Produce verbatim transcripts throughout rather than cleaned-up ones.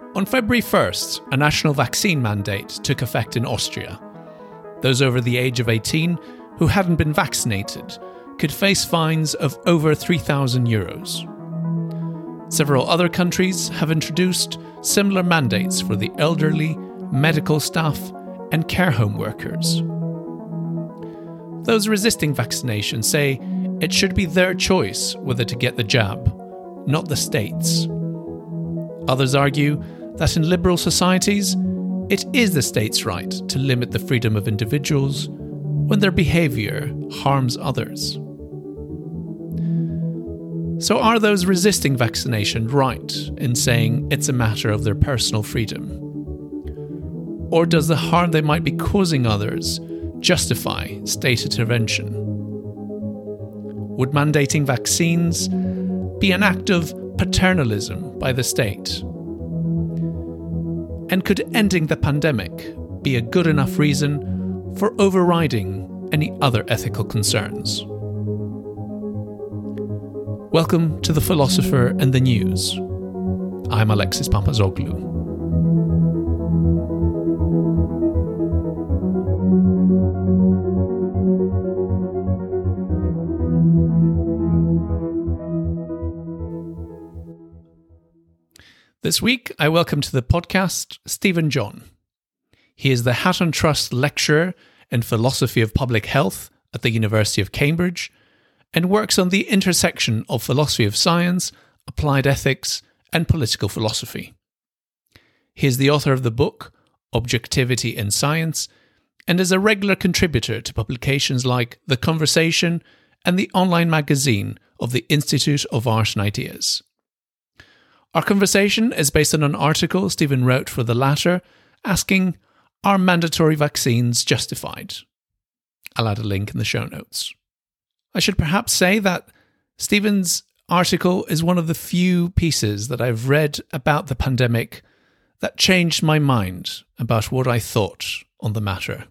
On February first, a national vaccine mandate took effect in Austria. Those over the age of eighteen who hadn't been vaccinated could face fines of over three thousand euros. Several other countries have introduced similar mandates for the elderly, medical staff, and care home workers. Those resisting vaccination say it should be their choice whether to get the jab, not the state's. Others argue that in liberal societies, it is the state's right to limit the freedom of individuals when their behaviour harms others. So are those resisting vaccination right in saying it's a matter of their personal freedom? Or does the harm they might be causing others justify state intervention? Would mandating vaccines be an act of paternalism by the state? And could ending the pandemic be a good enough reason for overriding any other ethical concerns? Welcome to The Philosopher and the News. I'm Alexis Papazoglou. This week, I welcome to the podcast Stephen John. He is the Hatton Trust Lecturer in Philosophy of Public Health at the University of Cambridge and works on the intersection of philosophy of science, applied ethics, and political philosophy. He is the author of the book Objectivity in Science and is a regular contributor to publications like The Conversation and the online magazine of the Institute of Art and Ideas. Our conversation is based on an article Stephen wrote for the latter, asking, are mandatory vaccines justified? I'll add a link in the show notes. I should perhaps say that Stephen's article is one of the few pieces that I've read about the pandemic that changed my mind about what I thought on the matter.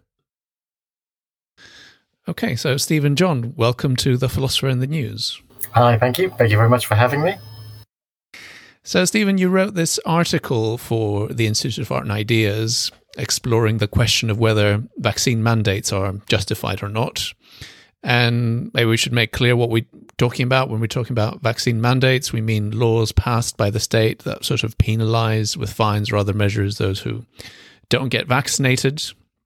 Okay, so Stephen John, welcome to The Philosopher and the News. Hi, thank you. Thank you very much for having me. So, Stephen, you wrote this article for the Institute of Art and Ideas exploring the question of whether vaccine mandates are justified or not. And maybe we should make clear what we're talking about. When we're talking about vaccine mandates, we mean laws passed by the state that sort of penalise with fines or other measures those who don't get vaccinated.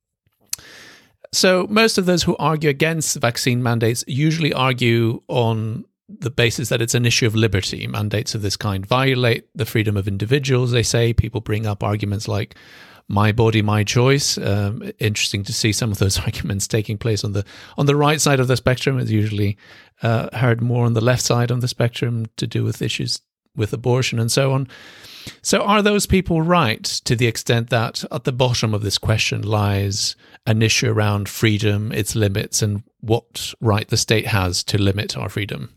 So most of those who argue against vaccine mandates usually argue on the basis that it's an issue of liberty. Mandates of this kind violate the freedom of individuals, they say. People bring up arguments like my body, my choice. Um, interesting to see some of those arguments taking place on the on the right side of the spectrum. It's usually uh, heard more on the left side of the spectrum to do with issues with abortion and so on. So are those people right to the extent that at the bottom of this question lies an issue around freedom, its limits, and what right the state has to limit our freedom?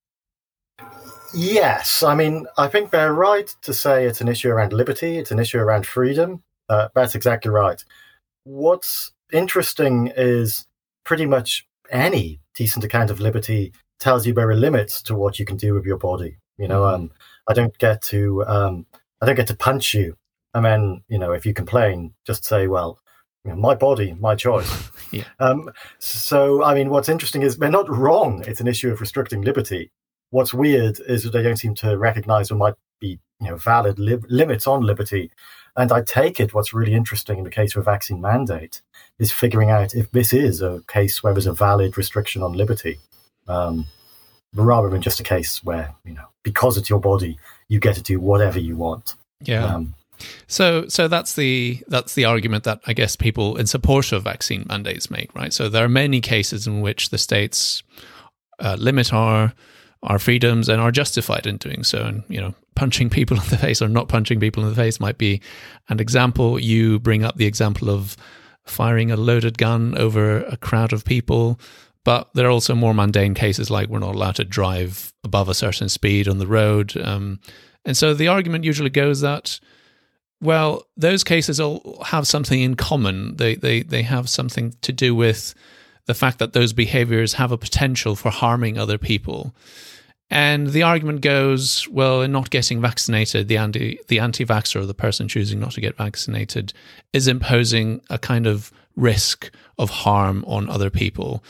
Yes, I mean, I think they're right to say it's an issue around liberty, it's an issue around freedom. Uh, that's exactly right. What's interesting is pretty much any decent account of liberty tells you there are limits to what you can do with your body. You know, Mm-hmm. um, I don't get to, um, I don't get to punch you, and then, you know, if you complain, just say, well, you know, my body, my choice. Yeah. Um, so, I mean, what's interesting is they're not wrong. It's an issue of restricting liberty. What's weird is that they don't seem to recognize there might be, you know, valid li- limits on liberty. And I take it what's really interesting in the case of a vaccine mandate is figuring out if this is a case where there's a valid restriction on liberty, um, rather than just a case where, you know, because it's your body, you get to do whatever you want. Yeah. Um, So, so that's the that's the argument that I guess people in support of vaccine mandates make, right? So there are many cases in which the states uh, limit our our freedoms and are justified in doing so. And, you know, punching people in the face or not punching people in the face might be an example. You bring up the example of firing a loaded gun over a crowd of people. But there are also more mundane cases like we're not allowed to drive above a certain speed on the road. Um, and so the argument usually goes that, well, those cases all have something in common. They, they, they have something to do with the fact that those behaviors have a potential for harming other people. And the argument goes, well, in not getting vaccinated, the anti the anti-vaxxer or the person choosing not to get vaccinated is imposing a kind of risk of harm on other people.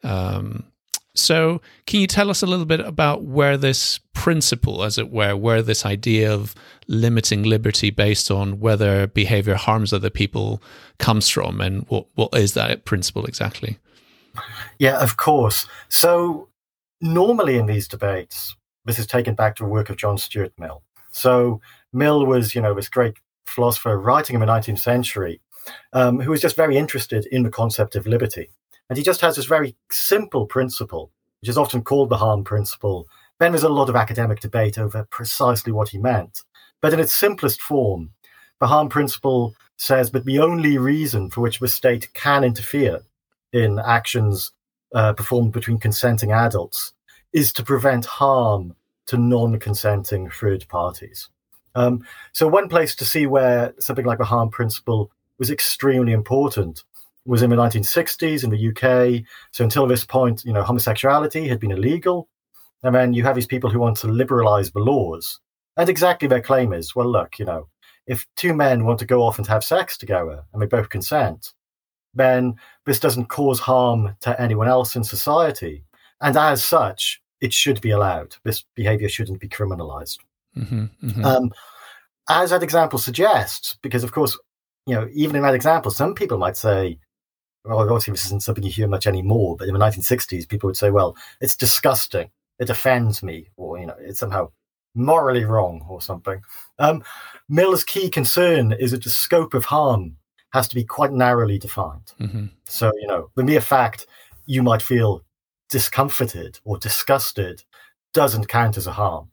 Um, so can you tell us a little bit about where this principle, as it were, where this idea of limiting liberty based on whether behavior harms other people comes from, and what, what is that principle exactly? Yeah, of course. So normally in these debates, this is taken back to the work of John Stuart Mill. So Mill was, you know, this great philosopher writing in the nineteenth century, um, who was just very interested in the concept of liberty. And he just has this very simple principle, which is often called the harm principle. Then there's a lot of academic debate over precisely what he meant. But in its simplest form, the harm principle says that the only reason for which the state can interfere in actions uh, performed between consenting adults is to prevent harm to non-consenting third parties. Um, so one place to see where something like the harm principle was extremely important was in the nineteen sixties in the U K. So until this point, you know, homosexuality had been illegal. And then you have these people who want to liberalize the laws. And exactly their claim is, well, look, you know, if two men want to go off and have sex together and they both consent, then this doesn't cause harm to anyone else in society. And as such, it should be allowed. This behavior shouldn't be criminalized. Mm-hmm, mm-hmm. Um, as that example suggests, because of course, you know, even in that example, some people might say, well, obviously this isn't something you hear much anymore, but in the nineteen sixties, people would say, well, it's disgusting. It offends me, or, you know, it's somehow morally wrong or something. Um, Mill's key concern is that the scope of harm has to be quite narrowly defined. Mm-hmm. So, you know, the mere fact you might feel discomforted or disgusted doesn't count as a harm.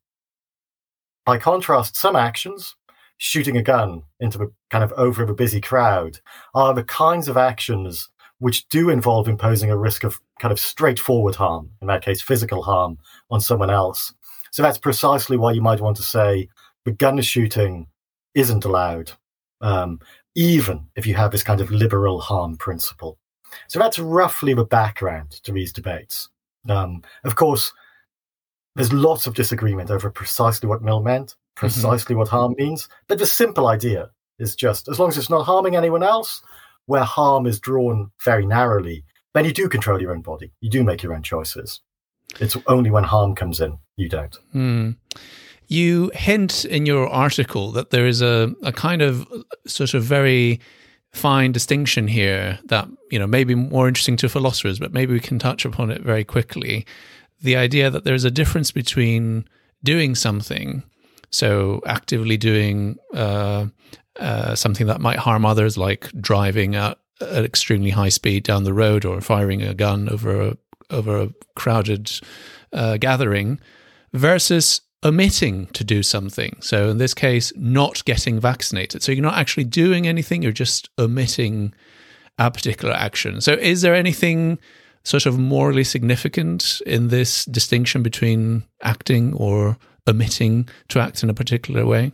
By contrast, some actions, shooting a gun into a kind of over a busy crowd, are the kinds of actions which do involve imposing a risk of kind of straightforward harm, in that case, physical harm on someone else. So that's precisely why you might want to say the gun shooting isn't allowed, um, even if you have this kind of liberal harm principle. So that's roughly the background to these debates. Um, of course, there's lots of disagreement over precisely what Mill meant, precisely mm-hmm. what harm means, but the simple idea is just, as long as it's not harming anyone else, where harm is drawn very narrowly, then you do control your own body. You do make your own choices. It's only when harm comes in, you don't. Mm. You hint in your article that there is a, a kind of sort of very fine distinction here that, you know, may be more interesting to philosophers, but maybe we can touch upon it very quickly. The idea that there's a difference between doing something, so actively doing uh, uh, something that might harm others, like driving at at extremely high speed down the road or firing a gun over a, over a crowded uh, gathering, versus omitting to do something. So in this case, not getting vaccinated. So you're not actually doing anything, you're just omitting a particular action. So is there anything sort of morally significant in this distinction between acting or omitting to act in a particular way?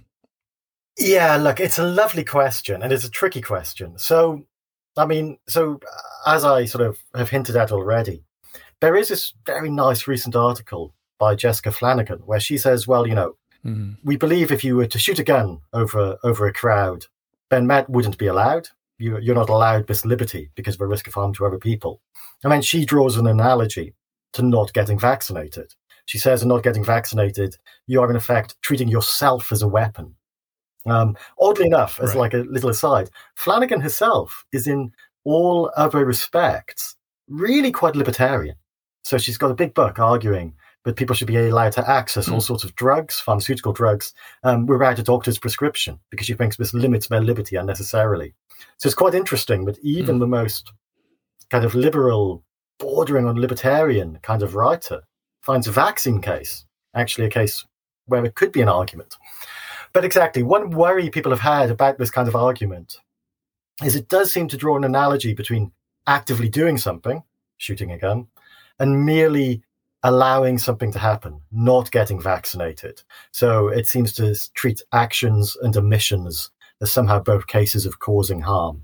Yeah, look, it's a lovely question, and it's a tricky question. So, I mean, so as I sort of have hinted at already, there is this very nice recent article by Jessica Flanagan where she says, well, you know, mm-hmm. we believe if you were to shoot a gun over over a crowd, then that wouldn't be allowed. You, you're not allowed this liberty because of the risk of harm to other people. And then she draws an analogy to not getting vaccinated. She says in not getting vaccinated, you are in effect treating yourself as a weapon. Um, oddly enough, as right. like a little aside, Flanagan herself is in all other respects really quite libertarian. So she's got a big book arguing that people should be allowed to access mm. all sorts of drugs, pharmaceutical drugs, um, without a doctor's prescription, because she thinks this limits their liberty unnecessarily. So it's quite interesting that even mm. the most kind of liberal, bordering on libertarian kind of writer finds a vaccine case actually a case where it could be an argument. But exactly, one worry people have had about this kind of argument is it does seem to draw an analogy between actively doing something, shooting a gun, and merely allowing something to happen, not getting vaccinated. So it seems to treat actions and omissions as somehow both cases of causing harm.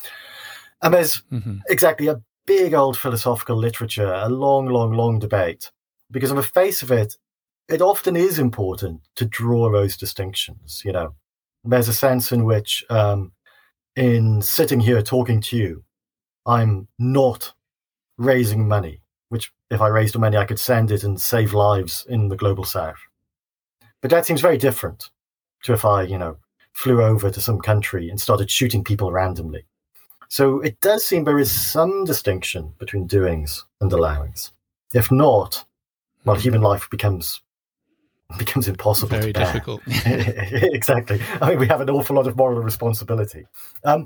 And there's mm-hmm. exactly a big old philosophical literature, a long, long, long debate, because on the face of it, it often is important to draw those distinctions. You know, there's a sense in which, um, in sitting here talking to you, I'm not raising money, which if I raised the money, I could send it and save lives in the global south. But that seems very different to if I, you know, flew over to some country and started shooting people randomly. So it does seem there is some distinction between doings and allowings. If not, well, human life becomes becomes impossible Very to bear. difficult. Exactly. I mean, we have an awful lot of moral responsibility. Um,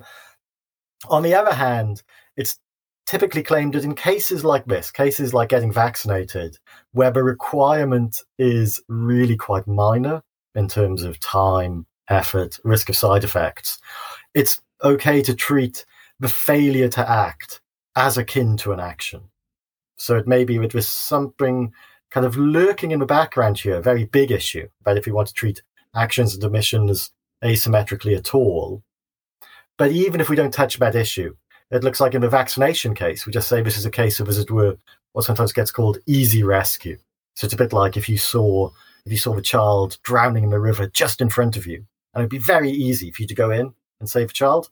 on the other hand, it's typically claimed that in cases like this, cases like getting vaccinated, where the requirement is really quite minor in terms of time, effort, risk of side effects, it's okay to treat the failure to act as akin to an action. So it may be that there's something kind of lurking in the background here, a very big issue, about if we want to treat actions and omissions asymmetrically at all. But even if we don't touch that issue, it looks like in the vaccination case, we just say this is a case of, as it were, what sometimes gets called easy rescue. So it's a bit like if you saw if you saw the child drowning in the river just in front of you, and it'd be very easy for you to go in and save the child.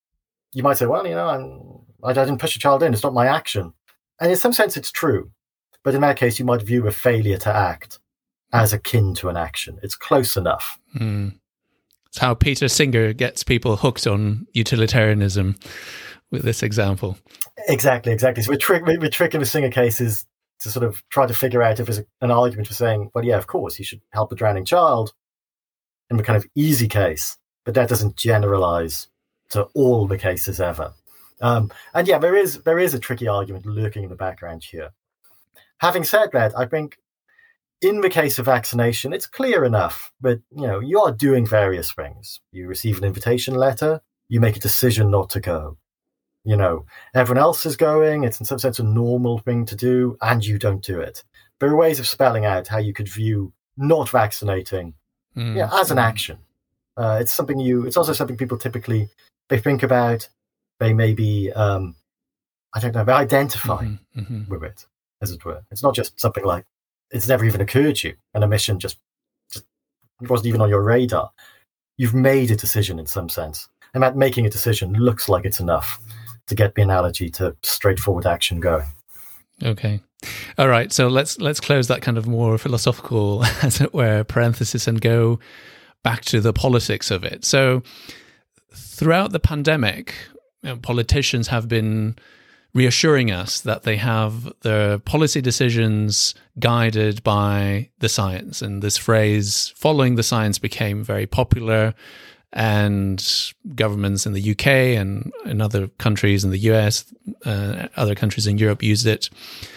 You might say, well, you know, I'm, I didn't push the child in. It's not my action. And in some sense, it's true. But in that case, you might view a failure to act as akin to an action. It's close enough. Mm. It's how Peter Singer gets people hooked on utilitarianism with this example. Exactly, exactly. So we're, trick, we're tricking the Singer cases to sort of try to figure out if there's a, an argument for saying, well, yeah, of course, you should help a drowning child in the kind of easy case. But that doesn't generalize to all the cases ever. Um, and yeah, there is there is a tricky argument lurking in the background here. Having said that, I think in the case of vaccination, it's clear enough that, you know, you are doing various things. You receive an invitation letter, you make a decision not to go. You know, everyone else is going, it's in some sense a normal thing to do, and you don't do it. There are ways of spelling out how you could view not vaccinating mm. yeah, as an action. Uh, it's something you, it's also something people typically, they think about, they maybe, um, I don't know, they identify mm-hmm, mm-hmm. with it, as it were. It's not just something like, it's never even occurred to you. An omission just, just wasn't even on your radar. You've made a decision in some sense. And that making a decision looks like it's enough to get the analogy to straightforward action going. Okay. All right. So let's let's close that kind of more philosophical, as it were, parenthesis and go back to the politics of it. So throughout the pandemic, you know, politicians have been reassuring us that they have their policy decisions guided by the science. And this phrase, following the science, became very popular. And governments in the U K and in other countries in the U S, uh, other countries in Europe used it.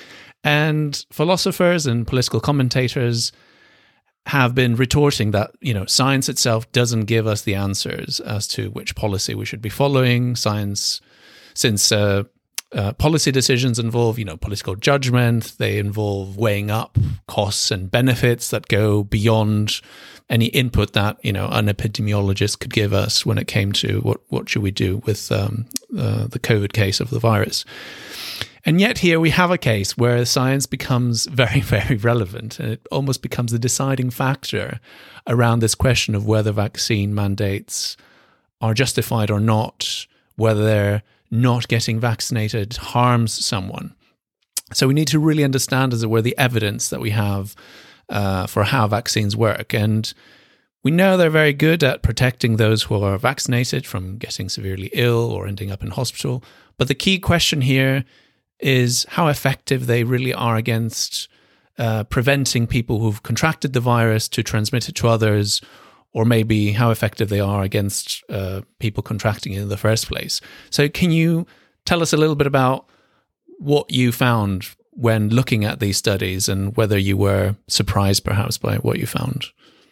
And philosophers and political commentators have been retorting that, you know, science itself doesn't give us the answers as to which policy we should be following. Science, since uh, uh, policy decisions involve, you know, political judgment, they involve weighing up costs and benefits that go beyond any input that, you know, an epidemiologist could give us when it came to what, what should we do with um, uh, the COVID case of the virus. And yet here we have a case where science becomes very, very relevant, and it almost becomes the deciding factor around this question of whether vaccine mandates are justified or not, whether they're not getting vaccinated harms someone. So we need to really understand, as it were, the evidence that we have Uh, for how vaccines work. And we know they're very good at protecting those who are vaccinated from getting severely ill or ending up in hospital. But the key question here is how effective they really are against uh, preventing people who've contracted the virus to transmit it to others, or maybe how effective they are against uh, people contracting it in the first place. So can you tell us a little bit about what you found when looking at these studies, and whether you were surprised perhaps by what you found?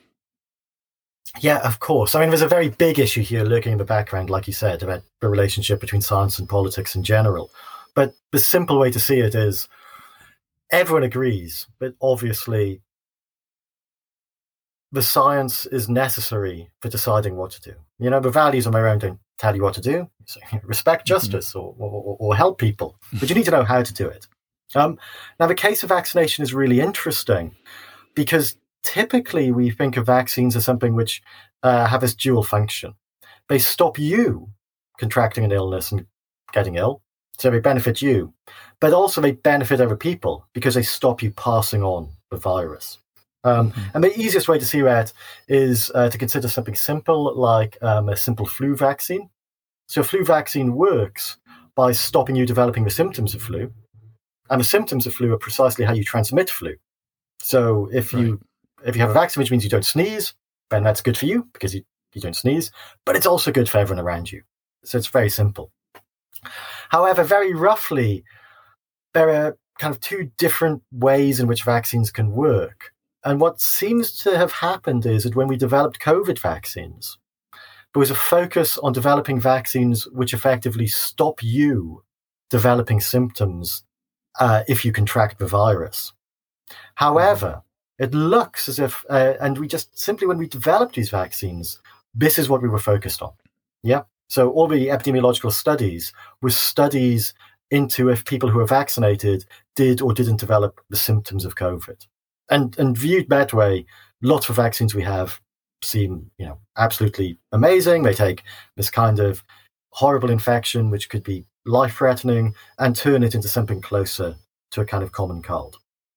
Yeah, of course. I mean, there's a very big issue here lurking in the background, like you said, about the relationship between science and politics in general. But the simple way to see it is everyone agrees, but obviously the science is necessary for deciding what to do. You know, the values on their own don't tell you what to do. So, respect justice mm-hmm. or, or, or help people, but you need to know how to do it. Um, now, the case of vaccination is really interesting because typically we think of vaccines as something which uh, have this dual function. They stop you contracting an illness and getting ill, so they benefit you, but also they benefit other people because they stop you passing on the virus. Um, mm-hmm. And the easiest way to see that is uh, to consider something simple like um, a simple flu vaccine. So a flu vaccine works by stopping you developing the symptoms of flu, and the symptoms of flu are precisely how you transmit flu. So if you right. if you have a vaccine, which means you don't sneeze, then that's good for you because you, you don't sneeze, but it's also good for everyone around you. So it's very simple. However, very roughly, there are kind of two different ways in which vaccines can work. And what seems to have happened is that when we developed COVID vaccines, there was a focus on developing vaccines which effectively stop you developing symptoms uh, if you contract the virus. However, it looks as if, uh, and we just simply, when we developed these vaccines, this is what we were focused on. Yeah. So all the epidemiological studies were studies into if people who were vaccinated did or didn't develop the symptoms of COVID. And and viewed that way, lots of vaccines we have seem, you know, absolutely amazing. They take this kind of horrible infection, which could be life-threatening, and turn it into something closer to a kind of common cold.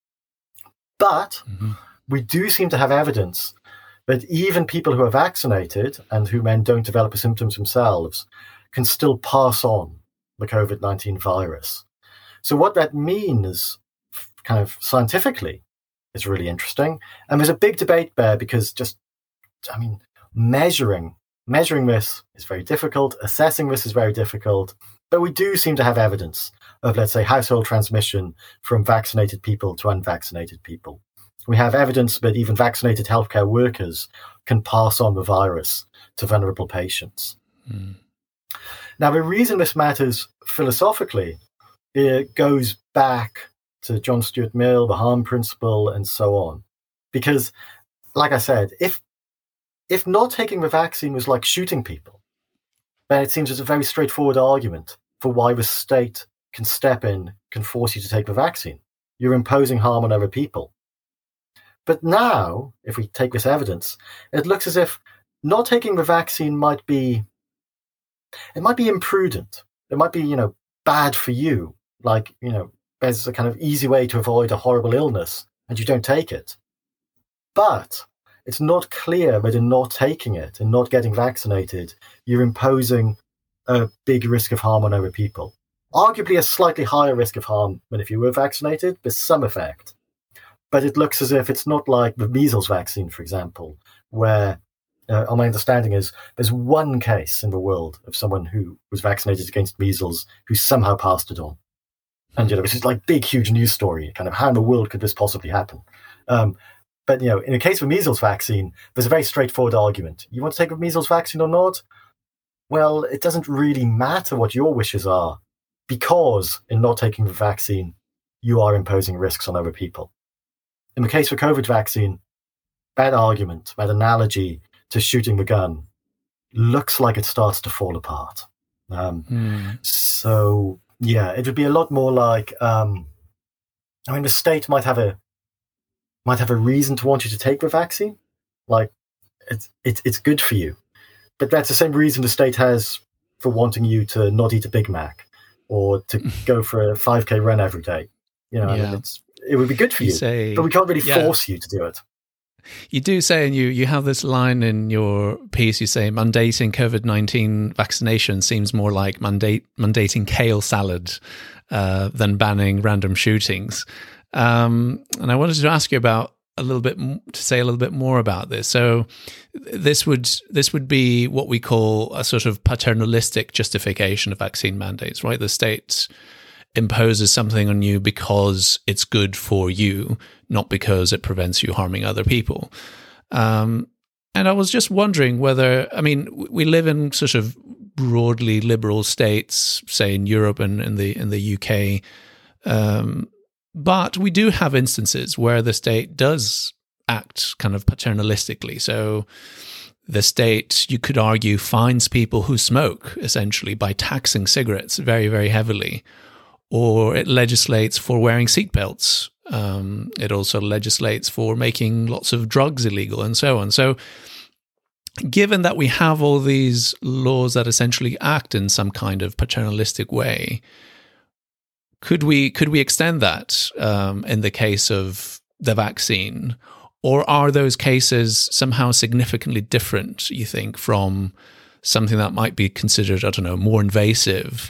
But mm-hmm. we do seem to have evidence that even people who are vaccinated and who then don't develop the symptoms themselves can still pass on the COVID nineteen virus. So what that means kind of scientifically is really interesting. And there's a big debate there because just, I mean, measuring, measuring this is very difficult. Assessing this is very difficult. But we do seem to have evidence of, let's say, household transmission from vaccinated people to unvaccinated people. We have evidence that even vaccinated healthcare workers can pass on the virus to vulnerable patients. Mm. Now, the reason this matters philosophically, it goes back to John Stuart Mill, the harm principle, and so on. Because, like I said, if if not taking the vaccine was like shooting people, then it seems it's a very straightforward argument for why the state can step in, can force you to take the vaccine. You're imposing harm on other people. But now, if we take this evidence, it looks as if not taking the vaccine might be, it might be imprudent. It might be, you know, bad for you. Like, you know, there's a kind of easy way to avoid a horrible illness and you don't take it. But it's not clear that in not taking it and not getting vaccinated, you're imposing a big risk of harm on other people. Arguably a slightly higher risk of harm than if you were vaccinated, with some effect. But it looks as if it's not like the measles vaccine, for example, where, uh, my understanding is, there's one case in the world of someone who was vaccinated against measles who somehow passed it on. And, you know, this is like big, huge news story, kind of how in the world could this possibly happen? Um, but, you know, in the case of a measles vaccine, there's a very straightforward argument. You want to take a measles vaccine or not? Well, it doesn't really matter what your wishes are, because in not taking the vaccine, you are imposing risks on other people. In the case of a COVID vaccine, that argument, that analogy to shooting the gun, looks like it starts to fall apart. Um, mm. So... Yeah, it would be a lot more like, um, I mean, the state might have a might have a reason to want you to take the vaccine. Like, it's it's it's good for you, but that's the same reason the state has for wanting you to not eat a Big Mac or to go for a five K run every day. You know, yeah. I mean, it's it would be good for you, you say, but we can't really yeah. force you to do it. You do say, and you, you have this line in your piece, you say, mandating COVID nineteen vaccination seems more like mandate, mandating kale salad uh, than banning random shootings. Um, and I wanted to ask you about a little bit, to say a little bit more about this. So this would this would be what we call a sort of paternalistic justification of vaccine mandates, right? The state imposes something on you because it's good for you, not because it prevents you harming other people. Um, and I was just wondering whether, I mean, we live in sort of broadly liberal states, say in Europe and in the in the U K, um, but we do have instances where the state does act kind of paternalistically. So the state, you could argue, fines people who smoke, essentially, by taxing cigarettes very, very heavily. Or it legislates for wearing seatbelts Um, it also legislates for making lots of drugs illegal and so on. So given that we have all these laws that essentially act in some kind of paternalistic way, could we could we extend that um, in the case of the vaccine? Or are those cases somehow significantly different, you think, from something that might be considered, I don't know, more invasive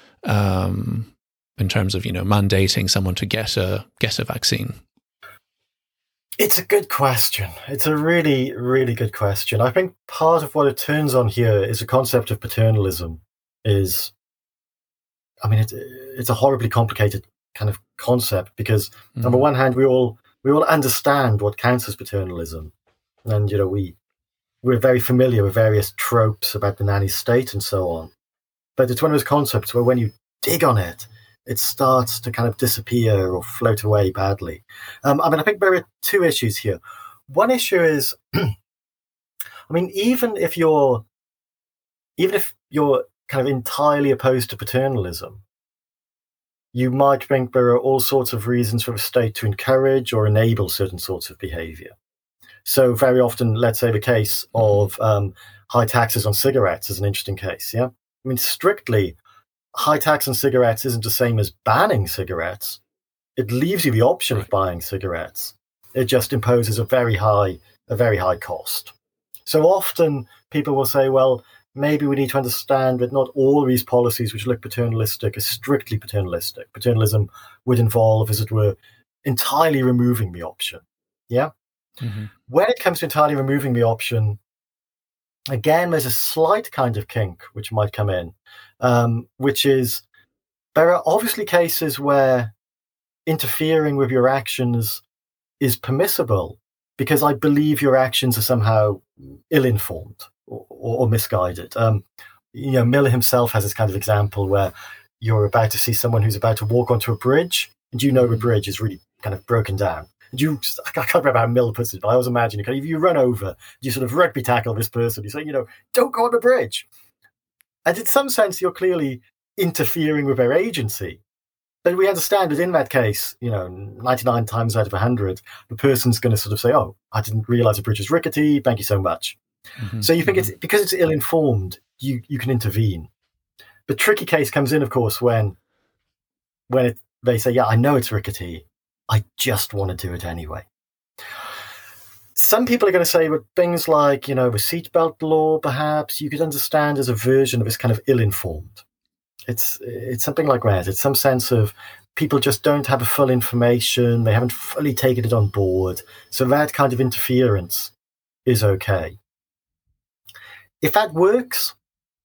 um, in terms of, you know, mandating someone to get a get a vaccine? It's a good question. It's a really, really good question. I think part of what it turns on here is the concept of paternalism. Is, I mean, it's it's a horribly complicated kind of concept because, mm-hmm. on the one hand, we all we all understand what counts as paternalism, and you know we we're very familiar with various tropes about the nanny state and so on. But it's one of those concepts where when you dig on it, it starts to kind of disappear or float away badly. Um, I mean, I think there are two issues here. One issue is, I mean, even if you're, even if you're kind of entirely opposed to paternalism, you might think there are all sorts of reasons for the state to encourage or enable certain sorts of behavior. So very often, let's say the case of um, high taxes on cigarettes is an interesting case. Yeah, I mean, strictly, high tax on cigarettes isn't the same as banning cigarettes. It leaves you the option of buying cigarettes. It just imposes a very high, a very high cost. So often people will say, well, maybe we need to understand that not all these policies which look paternalistic are strictly paternalistic. Paternalism would involve, as it were, entirely removing the option. Yeah. Mm-hmm. When it comes to entirely removing the option, again, there's a slight kind of kink which might come in, um, which is there are obviously cases where interfering with your actions is permissible because I believe your actions are somehow ill-informed or, or, or misguided. Um, you know, Miller himself has this kind of example where you're about to see someone who's about to walk onto a bridge, and you know the bridge is really kind of broken down. You, I can't remember how Mill puts it, but I always imagine you, if you run over, you sort of rugby tackle this person. You say, you know, don't go on the bridge. And in some sense, you're clearly interfering with their agency. But we understand that in that case, you know, ninety-nine times out of one hundred, the person's going to sort of say, oh, I didn't realize the bridge is rickety. Thank you so much. Mm-hmm. So you think mm-hmm. it's because it's ill-informed, you, you can intervene. The tricky case comes in, of course, when when it, they say, yeah, I know it's rickety. I just want to do it anyway. Some people are going to say that things like, you know, the seatbelt law, perhaps, you could understand as a version of this kind of ill-informed. It's it's something like that. It's some sense of people just don't have a full information. They haven't fully taken it on board. So that kind of interference is okay. If that works,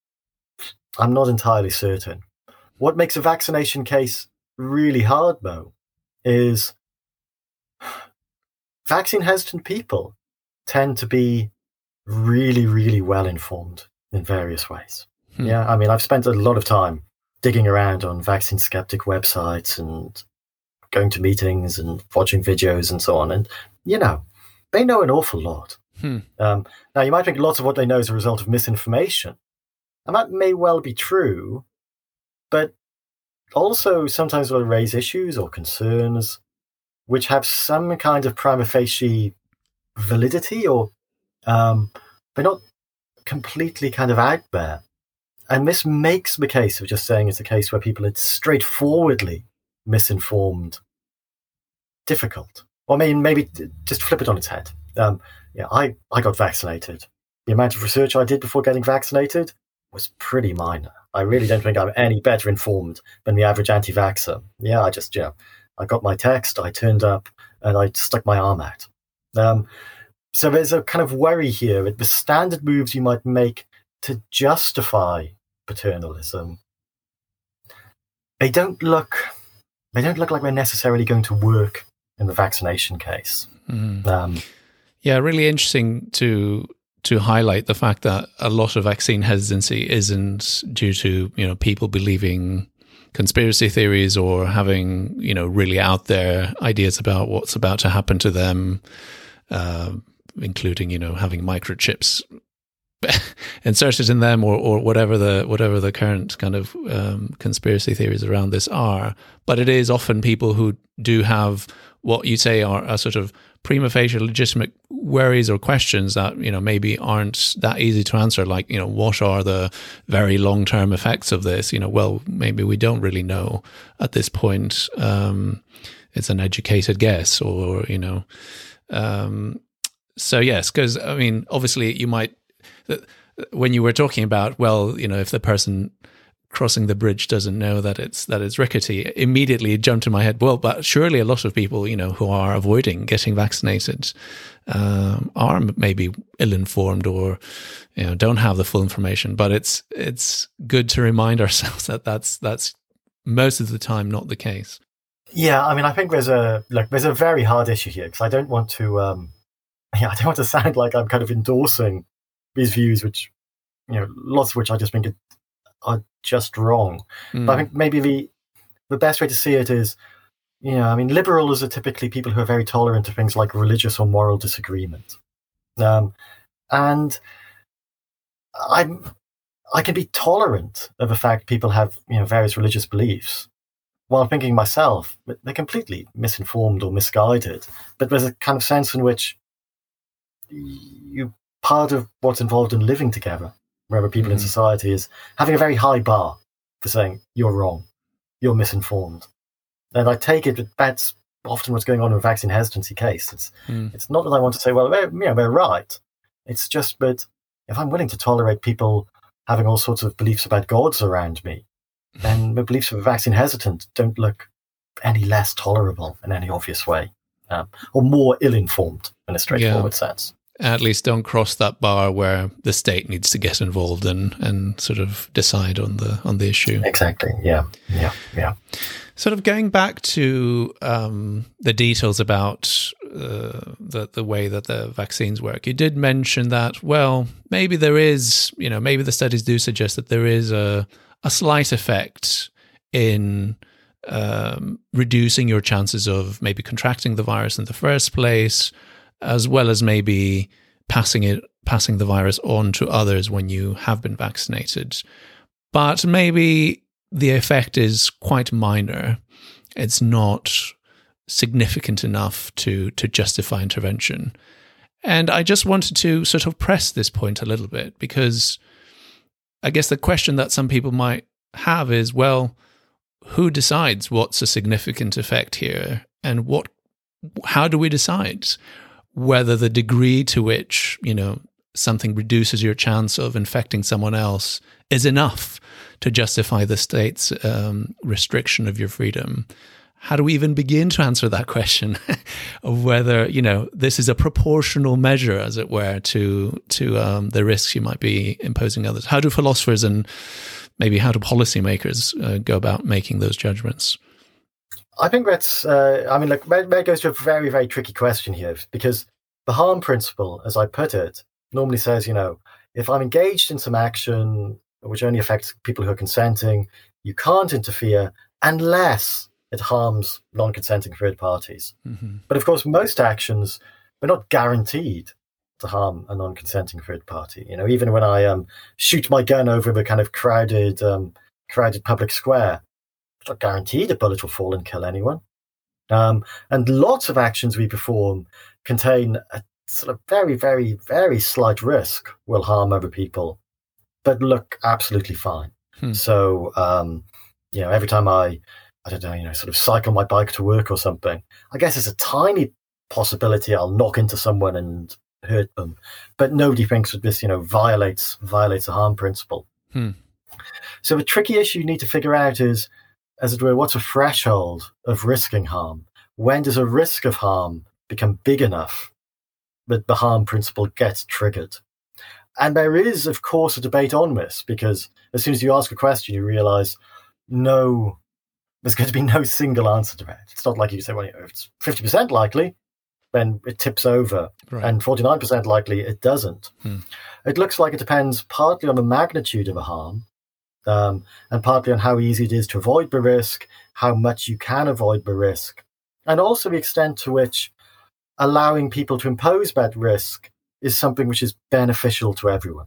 I'm not entirely certain. What makes a vaccination case really hard, though, is vaccine hesitant people tend to be really, really well informed in various ways. Hmm. Yeah, I mean, I've spent a lot of time digging around on vaccine skeptic websites and going to meetings and watching videos and so on. And, you know, they know an awful lot. Hmm. Um, now, you might think lots of what they know is a result of misinformation. And that may well be true, but also sometimes they'll raise issues or concerns which have some kind of prima facie validity, or um, they're not completely kind of out there. And this makes the case of just saying it's a case where people are straightforwardly misinformed difficult. Or I mean, maybe just flip it on its head. Um, yeah, I, I got vaccinated. The amount of research I did before getting vaccinated was pretty minor. I really don't think I'm any better informed than the average anti-vaxxer. Yeah, I just, yeah, I got my text, I turned up, and I stuck my arm out. Um, so there's a kind of worry here that the standard moves you might make to justify paternalism, they don't look, they don't look like they're necessarily going to work in the vaccination case. Mm. Um, yeah, really interesting to to highlight the fact that a lot of vaccine hesitancy isn't due to, you know, people believing conspiracy theories or having, you know, really out there ideas about what's about to happen to them, uh, including, you know, having microchips inserted in them, or, or whatever the whatever the current kind of um, conspiracy theories around this are. But it is often people who do have what you say are, are sort of prima facie legitimate worries or questions that, you know, maybe aren't that easy to answer, like, you know, what are the very long-term effects of this? You know, well, maybe we don't really know at this point. Um, it's an educated guess, or, you know, um, so yes, because, I mean, obviously you might, when you were talking about, well, you know, if the person crossing the bridge doesn't know that it's that it's rickety, immediately it jumped to my head, well, but surely a lot of people, you know, who are avoiding getting vaccinated um, are maybe ill-informed, or, you know, don't have the full information. But it's it's good to remind ourselves that that's that's most of the time not the case. Yeah, I mean, I think there's a like there's a very hard issue here, because I don't want to um, yeah, I don't want to sound like I'm kind of endorsing these views, which, you know, lots of which I just think are just wrong. Mm. But I think maybe the the best way to see it is, you know, I mean, liberals are typically people who are very tolerant of things like religious or moral disagreement, um, and I'm I can be tolerant of the fact people have, you know, various religious beliefs, while thinking myself they're completely misinformed or misguided. But there's a kind of sense in which you part of what's involved in living together, wherever people mm-hmm. in society, is having a very high bar for saying you're wrong, you're misinformed. And I take it that that's often what's going on in a vaccine hesitancy case. It's mm. it's not that I want to say, well, they're, you know, they're right. It's just that if I'm willing to tolerate people having all sorts of beliefs about gods around me, then the beliefs of a vaccine hesitant don't look any less tolerable in any obvious way, um, or more ill-informed in a straightforward yeah. sense. At least don't cross that bar where the state needs to get involved and, and sort of decide on the on the issue. Exactly. Yeah. Yeah. Yeah. Sort of going back to um, the details about uh, the the way that the vaccines work. You did mention that, well, maybe there is, you know, maybe the studies do suggest that there is a a slight effect in um, reducing your chances of maybe contracting the virus in the first place, as well as maybe passing it, passing the virus on to others when you have been vaccinated. But maybe the effect is quite minor. It's not significant enough to, to justify intervention. And I just wanted to sort of press this point a little bit, because I guess the question that some people might have is, well, who decides what's a significant effect here? And what, how do we decide whether the degree to which, you know, something reduces your chance of infecting someone else is enough to justify the state's um, restriction of your freedom? How do we even begin to answer that question of whether, you know, this is a proportional measure, as it were, to to um, the risks you might be imposing others? How do philosophers and maybe how do policymakers uh, go about making those judgments? I think that's, uh, I mean, look, that goes to a very, very tricky question here, because the harm principle, as I put it, normally says, you know, if I'm engaged in some action which only affects people who are consenting, you can't interfere unless it harms non-consenting third parties. Mm-hmm. But of course, most actions are not guaranteed to harm a non-consenting third party. You know, even when I um, shoot my gun over the kind of crowded, um, crowded public square, it's not guaranteed a bullet will fall and kill anyone. Um, and lots of actions we perform contain a sort of very, very, very slight risk will harm other people, but look absolutely fine. Hmm. So, um, you know, every time I, I don't know, you know, sort of cycle my bike to work or something, I guess there's a tiny possibility I'll knock into someone and hurt them, but nobody thinks that this, you know, violates violates the harm principle. Hmm. So the tricky issue you need to figure out is, as it were, what's a threshold of risking harm? When does a risk of harm become big enough that the harm principle gets triggered? And there is, of course, a debate on this, because as soon as you ask a question, you realize no, there's going to be no single answer to that. It's not like you say, well, you know, if it's fifty percent likely, then it tips over, right, and forty-nine percent likely it doesn't. Hmm. It looks like it depends partly on the magnitude of a harm, um, and partly on how easy it is to avoid the risk, how much you can avoid the risk, and also the extent to which allowing people to impose that risk is something which is beneficial to everyone.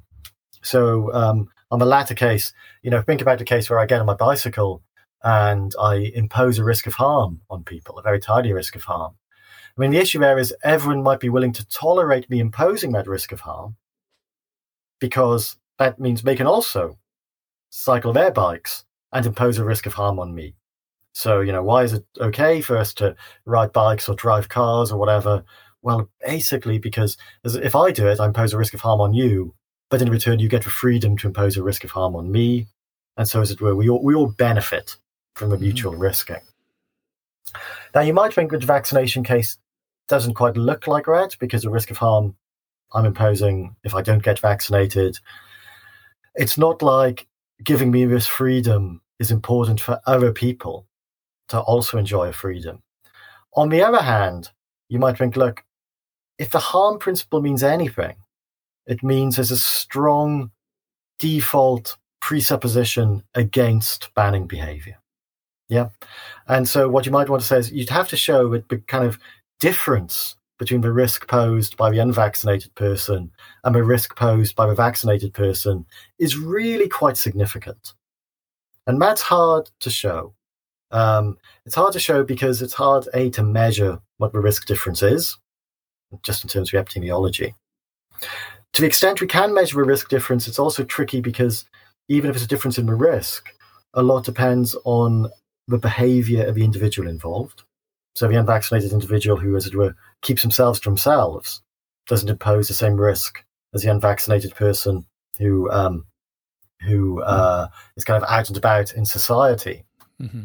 So um, on the latter case, you know, think about the case where I get on my bicycle and I impose a risk of harm on people, a very tiny risk of harm. I mean, the issue there is everyone might be willing to tolerate me imposing that risk of harm, because that means they can also cycle their bikes and impose a risk of harm on me. So, you know, why is it okay for us to ride bikes or drive cars or whatever? Well, basically because if I do it, I impose a risk of harm on you, but in return, you get the freedom to impose a risk of harm on me. And so, as it were, we all, we all benefit from the mutual mm-hmm. risking. Now, you might think that the vaccination case doesn't quite look like that, because the risk of harm I'm imposing if I don't get vaccinated, it's not like giving me this freedom is important for other people to also enjoy a freedom. On the other hand, you might think, look, if the harm principle means anything, it means there's a strong default presupposition against banning behavior. Yeah. And so what you might want to say is you'd have to show the kind of difference between the risk posed by the unvaccinated person and the risk posed by the vaccinated person is really quite significant. And that's hard to show. Um, it's hard to show because it's hard, A, to measure what the risk difference is, just in terms of epidemiology. To the extent we can measure the risk difference, it's also tricky because even if it's a difference in the risk, a lot depends on the behavior of the individual involved. So the unvaccinated individual who, as it were, keeps themselves to themselves doesn't impose the same risk as the unvaccinated person who um, who uh, is kind of out and about in society. Mm-hmm.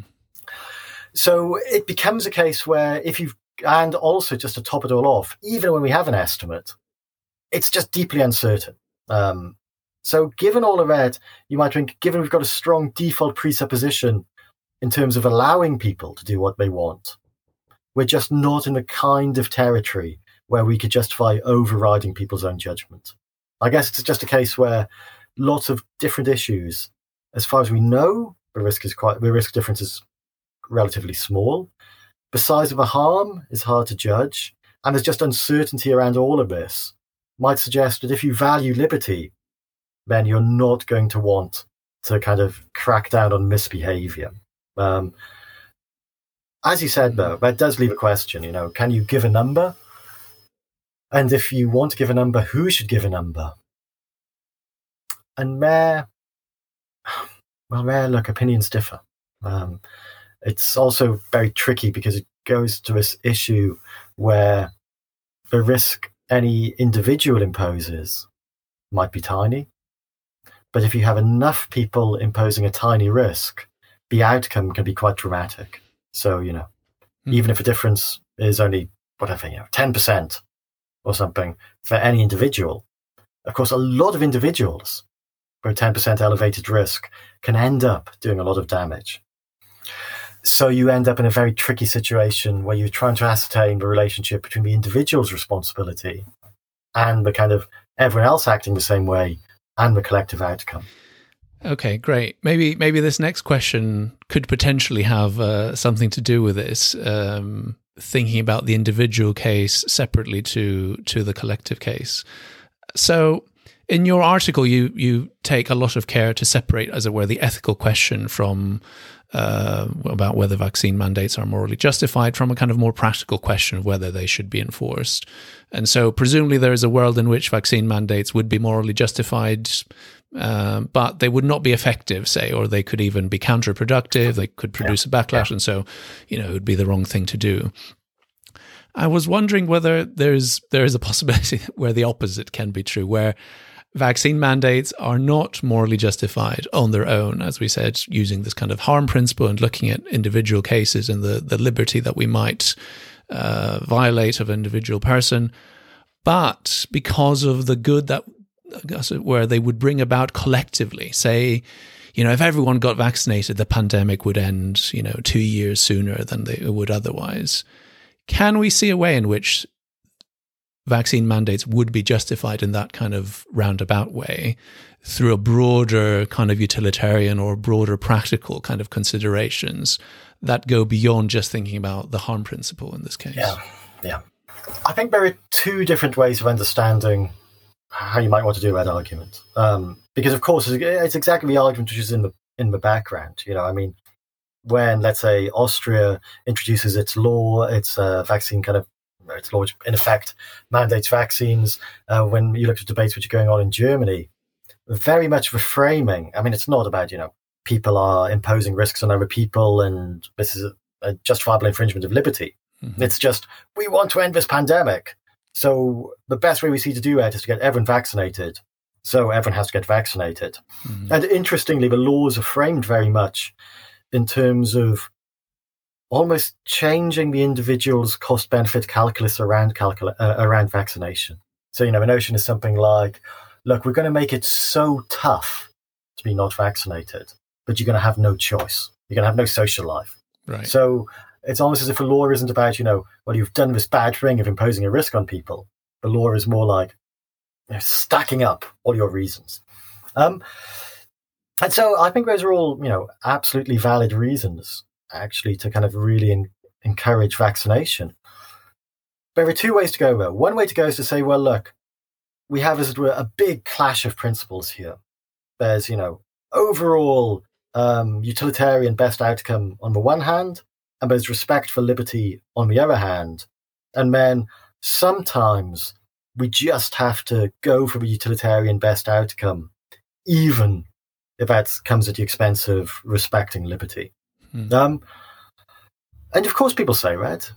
So it becomes a case where if you've, and also just to top it all off, even when we have an estimate, it's just deeply uncertain. Um, so given all of that, you might think, given we've got a strong default presupposition in terms of allowing people to do what they want, we're just not in the kind of territory where we could justify overriding people's own judgment. I guess it's just a case where lots of different issues, as far as we know, the risk is quite, the risk difference is relatively small. The size of the harm is hard to judge, and there's just uncertainty around all of this. Might suggest that if you value liberty, then you're not going to want to kind of crack down on misbehavior. Um, as you said, though, that does leave a question, you know, can you give a number? And if you want to give a number, who should give a number? And there, well, there, look, opinions differ. Um, it's also very tricky because it goes to this issue where the risk any individual imposes might be tiny. But if you have enough people imposing a tiny risk, the outcome can be quite dramatic. So, you know, mm. even if a difference is only, whatever, you know, ten percent or something for any individual, of course, a lot of individuals with a ten percent elevated risk can end up doing a lot of damage. So you end up in a very tricky situation where you're trying to ascertain the relationship between the individual's responsibility and the kind of everyone else acting the same way and the collective outcome. Okay, great. Maybe maybe this next question could potentially have uh, something to do with this, um, thinking about the individual case separately to to the collective case. So in your article, you you take a lot of care to separate, as it were, the ethical question from uh, about whether vaccine mandates are morally justified from a kind of more practical question of whether they should be enforced. And so presumably there is a world in which vaccine mandates would be morally justified, uh, but they would not be effective, say, or they could even be counterproductive. They could produce a backlash. And so, you know, it would be the wrong thing to do. I was wondering whether there's there is a possibility where the opposite can be true, where vaccine mandates are not morally justified on their own, as we said, using this kind of harm principle and looking at individual cases and the, the liberty that we might uh, violate of an individual person. But because of the good that, as it were, they would bring about collectively, say, you know, if everyone got vaccinated, the pandemic would end, you know, two years sooner than they would otherwise. Can we see a way in which vaccine mandates would be justified in that kind of roundabout way through a broader kind of utilitarian or broader practical kind of considerations that go beyond just thinking about the harm principle in this case? Yeah, yeah. I think there are two different ways of understanding how you might want to do that argument. Um, because, of course, it's exactly the argument which is in the in the background. You know, I mean, when, let's say, Austria introduces its law, its uh, vaccine kind of its law, which in effect mandates vaccines. Uh, when you look at debates which are going on in Germany, very much reframing. I mean, it's not about, you know, people are imposing risks on other people and this is a, a justifiable infringement of liberty. Mm-hmm. It's just, we want to end this pandemic. So the best way we see to do that is to get everyone vaccinated. So everyone has to get vaccinated. Mm-hmm. And interestingly, the laws are framed very much in terms of almost changing the individual's cost-benefit calculus around calcul- uh, around vaccination. So, you know, the notion is something like, look, we're going to make it so tough to be not vaccinated, but you're going to have no choice. You're going to have no social life. Right. So it's almost as if the law isn't about, you know, well, you've done this bad thing of imposing a risk on people. The law is more like, you know, stacking up all your reasons. Um, and so I think those are all, you know, absolutely valid reasons, actually, to kind of really in, encourage vaccination. There are two ways to go, though. One way to go is to say, well, look, we have, as it were, a big clash of principles here. There's, you know, overall um, utilitarian best outcome on the one hand, and there's respect for liberty on the other hand. And then sometimes we just have to go for the utilitarian best outcome, even if that comes at the expense of respecting liberty. Hmm. Um, and of course people say that.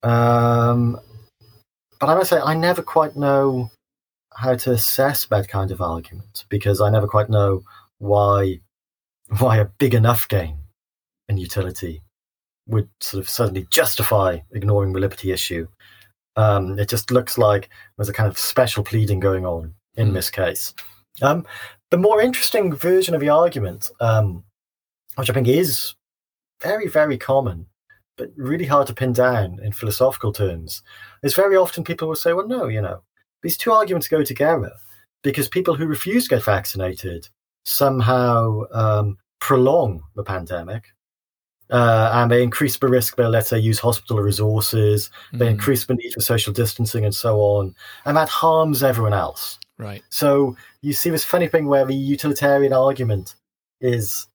Um, but I must say, I never quite know how to assess that kind of argument, because I never quite know why why a big enough gain in utility would sort of suddenly justify ignoring the liberty issue. Um, it just looks like there's a kind of special pleading going on in mm. this case. Um, the more interesting version of the argument, um, which I think is very, very common, but really hard to pin down in philosophical terms, is very often people will say, well, no, you know, these two arguments go together because people who refuse to get vaccinated somehow um, prolong the pandemic. Uh, and they increase the risk, they'll, let's say, use hospital resources, mm. they increase the need for social distancing and so on, and that harms everyone else. Right. So you see this funny thing where the utilitarian argument is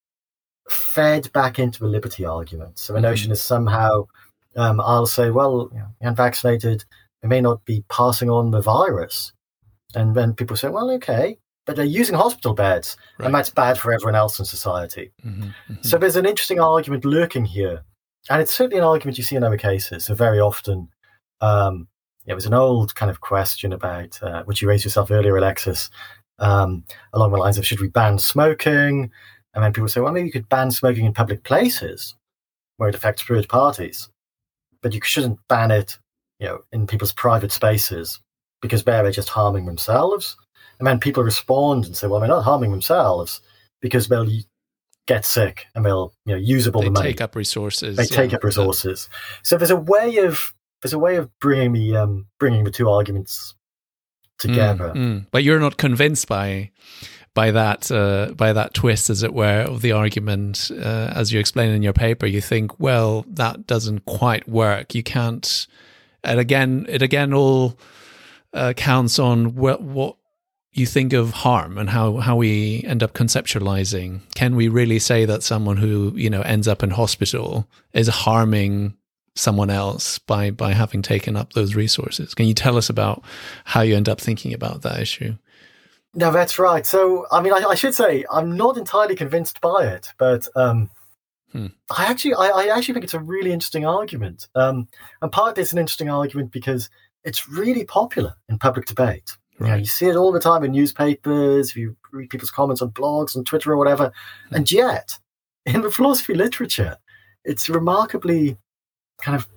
fed back into the liberty argument. So the mm-hmm. notion is somehow, um, I'll say, well, you know, unvaccinated, they may not be passing on the virus. And then people say, well, okay, but they're using hospital beds, right. and that's bad for everyone else in society. Mm-hmm, mm-hmm. So there's an interesting argument lurking here. And it's certainly an argument you see in other cases. So very often, um, it was an old kind of question about, uh, which you raised yourself earlier, Alexis, um, along the lines of, should we ban smoking? And then people say, well, maybe you could ban smoking in public places where it affects third parties. But you shouldn't ban it, you know, in people's private spaces, because there they're just harming themselves. And then people respond and say, well, they're not harming themselves because they'll get sick and they'll, you know, use up all they the money. They take up resources. They yeah. take up resources. So there's a way of there's a way of bringing the um, bringing the two arguments together. Mm, mm. But you're not convinced by by that uh, by that twist, as it were, of the argument, uh, as you explain in your paper. You think, well, that doesn't quite work. You can't. And again, it again all uh, counts on what what. you think of harm and how, how we end up conceptualizing. Can we really say that someone who, you know, ends up in hospital is harming someone else by, by having taken up those resources? Can you tell us about how you end up thinking about that issue? No, that's right. So, I mean, I, I should say I'm not entirely convinced by it, but um, hmm. I actually, I, I actually think it's a really interesting argument. Um, and part of it's an interesting argument because it's really popular in public debate. Right. You know, you see it all the time in newspapers, if you read people's comments on blogs, on Twitter or whatever. Mm. And yet, in the philosophy literature, it's remarkably kind of,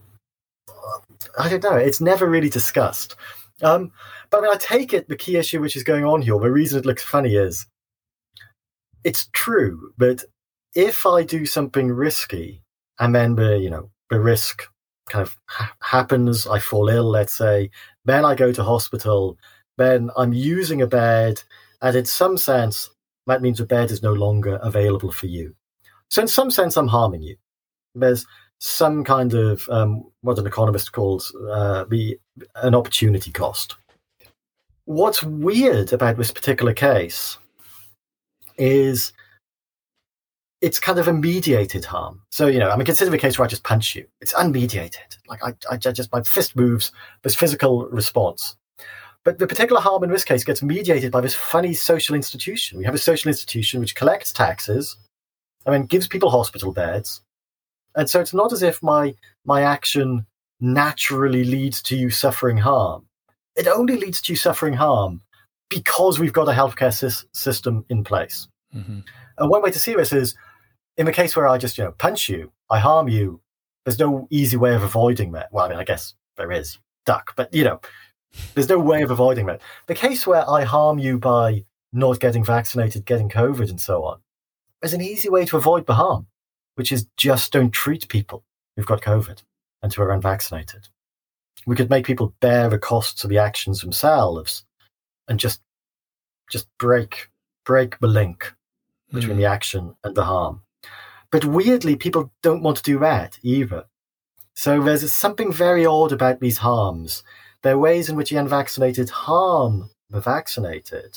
I don't know, it's never really discussed. Um, but I mean, I take it the key issue which is going on here, the reason it looks funny is, it's true that if I do something risky, and then the, you know, the risk kind of ha- happens, I fall ill, let's say, then I go to hospital, then I'm using a bed, and in some sense, that means the bed is no longer available for you. So in some sense, I'm harming you. There's some kind of, um, what an economist calls uh, the an opportunity cost. What's weird about this particular case is it's kind of a mediated harm. So, you know, I mean, consider a case where I just punch you. It's unmediated. Like I, I just, my fist moves, this physical response. But the particular harm in this case gets mediated by this funny social institution. We have a social institution which collects taxes, I mean, gives people hospital beds. And so it's not as if my my action naturally leads to you suffering harm. It only leads to you suffering harm because we've got a healthcare sy- system in place. Mm-hmm. And one way to see this is, in the case where I just, you know, punch you, I harm you, there's no easy way of avoiding that. Well, I mean, I guess there is, duck, but, you know, there's no way of avoiding that. The case where I harm you by not getting vaccinated, getting COVID and so on, there's an easy way to avoid the harm, which is just don't treat people who've got COVID and who are unvaccinated. We could make people bear the costs of the actions themselves and just just break break the link between mm. the action and the harm. But weirdly, people don't want to do that either. So there's something very odd about these harms. There are ways in which the unvaccinated harm the vaccinated,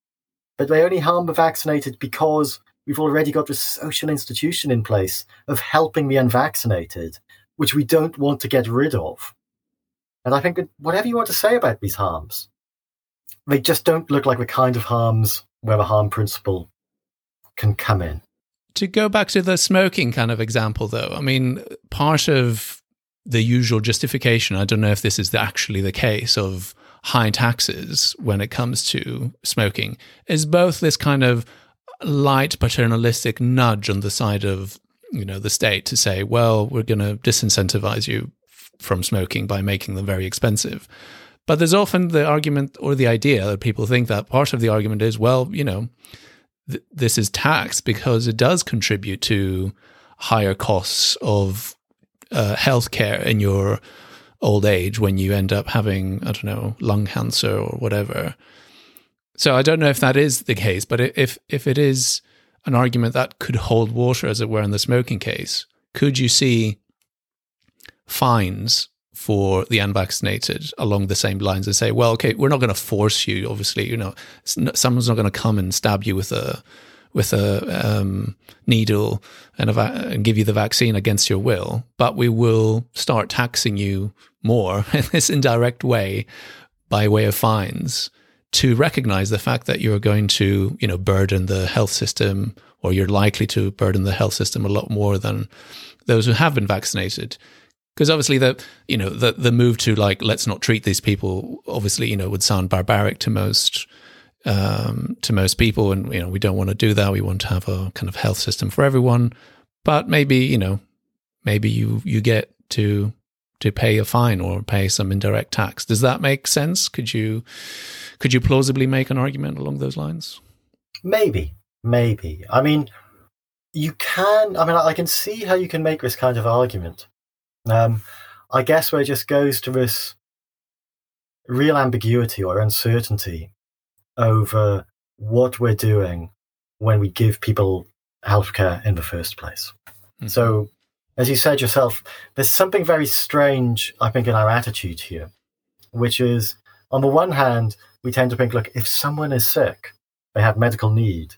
but they only harm the vaccinated because we've already got this social institution in place of helping the unvaccinated, which we don't want to get rid of. And I think that whatever you want to say about these harms, they just don't look like the kind of harms where the harm principle can come in. To go back to the smoking kind of example, though, I mean, part of the usual justification, I don't know if this is actually the case, of high taxes when it comes to smoking is both this kind of light paternalistic nudge on the side of, you know, the state to say, well, we're going to disincentivize you f- from smoking by making them very expensive. But there's often the argument or the idea that people think that part of the argument is, well, you know, th- this is tax because it does contribute to higher costs of uh, healthcare in your old age when you end up having, I don't know, lung cancer or whatever. So I don't know if that is the case, but if if it is an argument that could hold water, as it were, in the smoking case, could you see fines for the unvaccinated along the same lines and say, well, okay, we're not going to force you, obviously, you know, someone's not going to come and stab you with a with a um, needle and, a va- and give you the vaccine against your will, but we will start taxing you more in this indirect way by way of fines to recognize the fact that you're going to, you know, burden the health system, or you're likely to burden the health system a lot more than those who have been vaccinated. Because obviously the, you know, the the move to like, let's not treat these people, obviously, you know, would sound barbaric to most um, to most people. And, you know, we don't want to do that. We want to have a kind of health system for everyone. But maybe, you know, maybe you, you get to to pay a fine or pay some indirect tax. Does that make sense? Could you could you plausibly make an argument along those lines? Maybe, maybe. I mean, you can, I mean, I can see how you can make this kind of argument. Um, I guess where it just goes to this real ambiguity or uncertainty over what we're doing when we give people healthcare in the first place. Mm-hmm. So, as you said yourself, there's something very strange, I think, in our attitude here, which is, on the one hand, we tend to think, look, if someone is sick, they have medical need,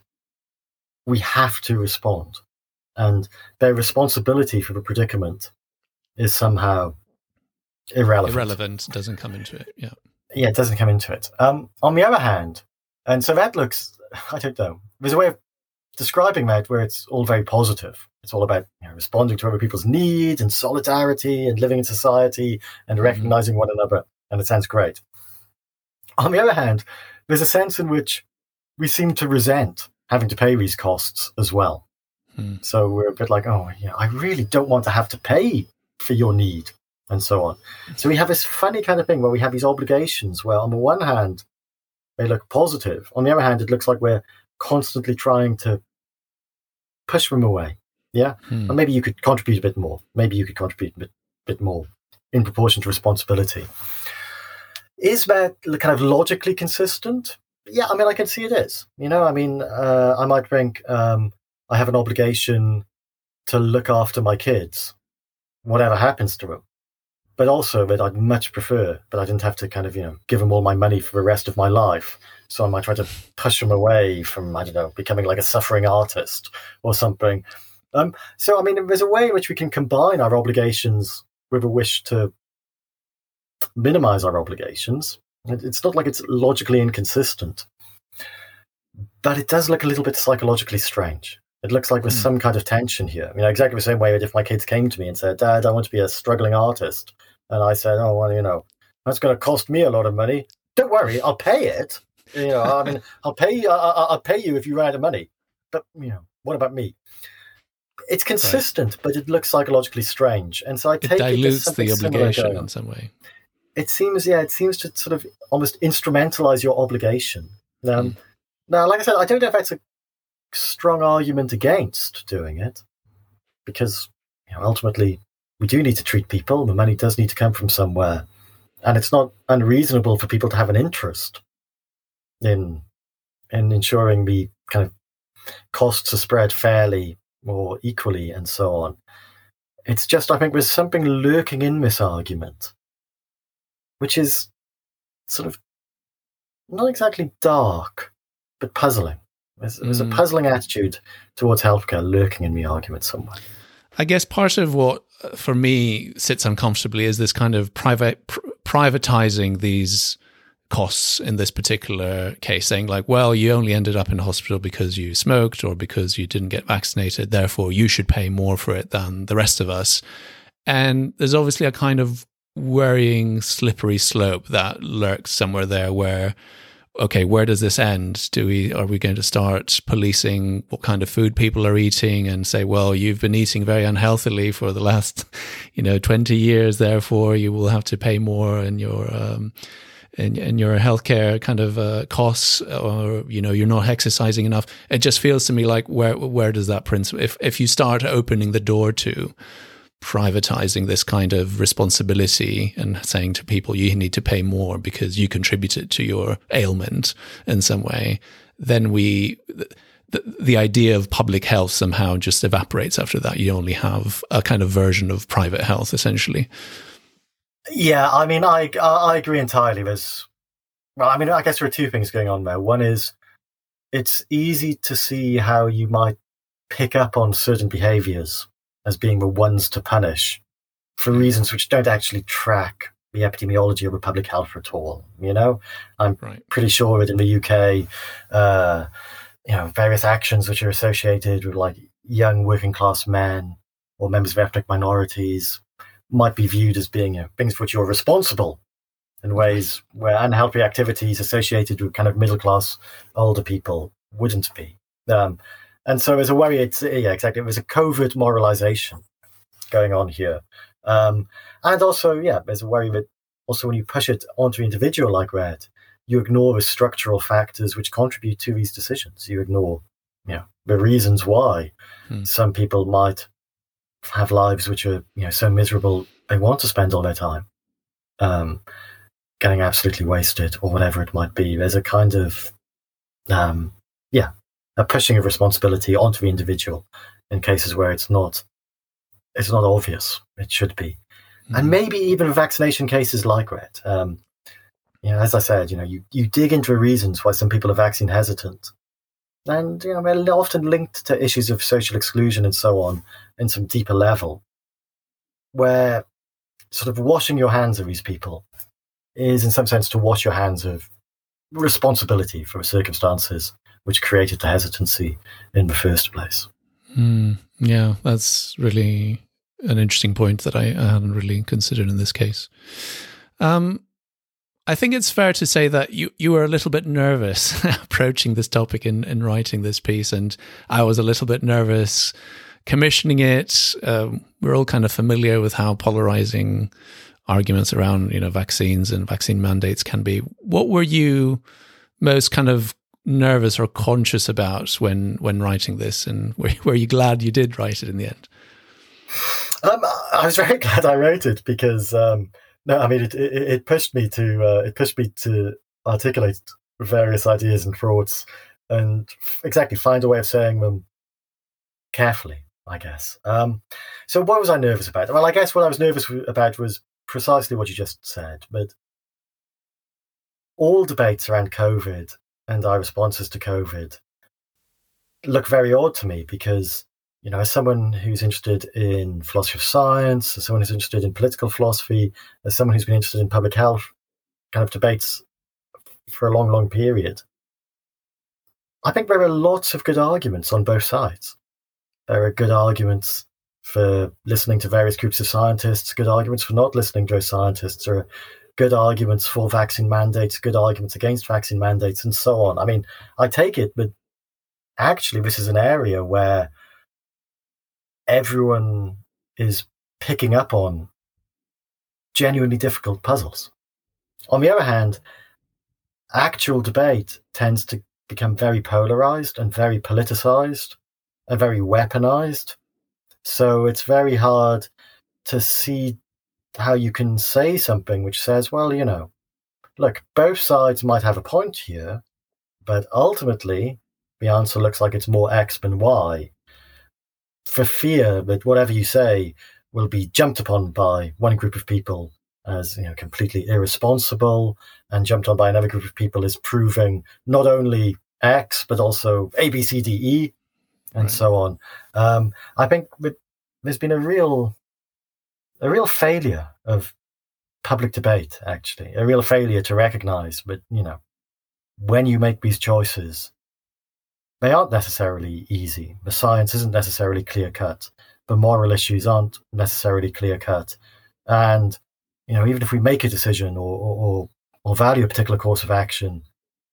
we have to respond. And their responsibility for the predicament is somehow irrelevant. Irrelevant, doesn't come into it, yeah. Yeah, it doesn't come into it. Um, on the other hand, and so that looks, I don't know, there's a way of describing that where it's all very positive. It's all about, you know, responding to other people's needs and solidarity and living in society and recognizing mm-hmm. one another, and it sounds great. On the other hand, there's a sense in which we seem to resent having to pay these costs as well. Hmm. So we're a bit like, oh, yeah, I really don't want to have to pay for your need, and so on. So we have this funny kind of thing where we have these obligations where on the one hand, they look positive. On the other hand, it looks like we're constantly trying to push them away. Yeah? Hmm. Or maybe you could contribute a bit more. Maybe you could contribute a bit, bit more in proportion to responsibility. Is that kind of logically consistent? Yeah, I mean, I can see it is. You know, I mean, uh, I might think um, I have an obligation to look after my kids, whatever happens to them. but also that I'd much prefer, but I didn't have to kind of, you know, give them all my money for the rest of my life. So I might try to push them away from, I don't know, becoming like a suffering artist or something. Um, so, I mean, there's a way in which we can combine our obligations with a wish to minimize our obligations. It's not like it's logically inconsistent, but it does look a little bit psychologically strange. It looks like there's mm. some kind of tension here. I mean, exactly the same way that if my kids came to me and said, Dad, I want to be a struggling artist. And I said, oh, well, you know, that's going to cost me a lot of money. Don't worry, I'll pay it. You know, I mean, I'll pay, I, I'll pay you if you run out of money. But, you know, what about me? It's consistent, right. but it looks psychologically strange. And so I take it dilutes it the obligation in some way. It seems, yeah, it seems to sort of almost instrumentalize your obligation. Um, mm. Now, like I said, I don't know if that's a strong argument against doing it, because you know, ultimately we do need to treat people. The money does need to come from somewhere, and it's not unreasonable for people to have an interest in in ensuring the kind of costs are spread fairly or equally, and so on. It's just, I think, there's something lurking in this argument, which is sort of not exactly dark, but puzzling. There's, there's mm. a puzzling attitude towards healthcare lurking in the argument somewhere. I guess part of what, for me, sits uncomfortably is this kind of private pr- privatizing these costs in this particular case, saying like, well, you only ended up in hospital because you smoked or because you didn't get vaccinated, therefore you should pay more for it than the rest of us. And there's obviously a kind of worrying slippery slope that lurks somewhere there where, okay, where does this end? Do we are we going to start policing what kind of food people are eating and say, well, you've been eating very unhealthily for the last, you know, twenty years, therefore you will have to pay more in your um, in, in your healthcare kind of uh, costs, or you know, you're not exercising enough. It just feels to me like where where does that principle? If if you start opening the door to privatizing this kind of responsibility and saying to people, you need to pay more because you contributed to your ailment in some way, then we, the, the idea of public health somehow just evaporates after that. You only have a kind of version of private health, essentially. Yeah, I mean, I, I agree entirely. There's, well, I mean, I guess there are two things going on there. One is it's easy to see how you might pick up on certain behaviors as being the ones to punish for reasons which don't actually track the epidemiology of public health at all. You know, I'm right. pretty sure that in the U K, uh, you know, various actions which are associated with like young working class men or members of ethnic minorities might be viewed as being, you know, things for which you're responsible in ways where unhealthy activities associated with kind of middle class older people wouldn't be. Um, And so there's a worry, it's, yeah, exactly. There's a covert moralization going on here. Um, and also, yeah, there's a worry that also when you push it onto an individual like that, you ignore the structural factors which contribute to these decisions. You ignore, you know, the reasons why hmm. some people might have lives which are, you know, so miserable they want to spend all their time um, getting absolutely wasted or whatever it might be. There's a kind of, um, yeah, a pushing of responsibility onto the individual in cases where it's not it's not obvious. It should be. Mm. And maybe even vaccination cases like that. Um, you know, as I said, you know, you, you dig into the reasons why some people are vaccine hesitant. And, you know, they're often linked to issues of social exclusion and so on in some deeper level, where sort of washing your hands of these people is in some sense to wash your hands of responsibility for the circumstances which created the hesitancy in the first place. Mm, yeah, that's really an interesting point that I, I hadn't really considered in this case. Um, I think it's fair to say that you, you were a little bit nervous approaching this topic in, in writing this piece, and I was a little bit nervous commissioning it. Um, we're all kind of familiar with how polarizing arguments around, you know, vaccines and vaccine mandates can be. What were you most kind of nervous or conscious about when when writing this, and were, were you glad you did write it in the end? Um, I was very glad I wrote it because um, no, I mean it, it, it pushed me to uh, it pushed me to articulate various ideas and thoughts and exactly find a way of saying them carefully, I guess. Um, so what was I nervous about? Well, I guess what I was nervous about was precisely what you just said, but all debates around COVID and our responses to COVID look very odd to me because, you know, as someone who's interested in philosophy of science, as someone who's interested in political philosophy, as someone who's been interested in public health kind of debates for a long, long period, I think there are lots of good arguments on both sides. There are good arguments for listening to various groups of scientists, good arguments for not listening to those scientists, or good arguments for vaccine mandates, good arguments against vaccine mandates, and so on. I mean, I take it, but actually this is an area where everyone is picking up on genuinely difficult puzzles. On the other hand, actual debate tends to become very polarized and very politicized and very weaponized. So it's very hard to see how you can say something which says, well, you know, look, both sides might have a point here, but ultimately the answer looks like it's more X than Y, for fear that whatever you say will be jumped upon by one group of people as, you know, completely irresponsible, and jumped on by another group of people as proving not only X, but also A, B, C, D, E, and right. so on. Um, I think that there's been a real, a real failure of public debate, actually, a real failure to recognize that, you know, when you make these choices, they aren't necessarily easy. The science isn't necessarily clear-cut. The moral issues aren't necessarily clear-cut. And, you know, even if we make a decision or, or, or value a particular course of action,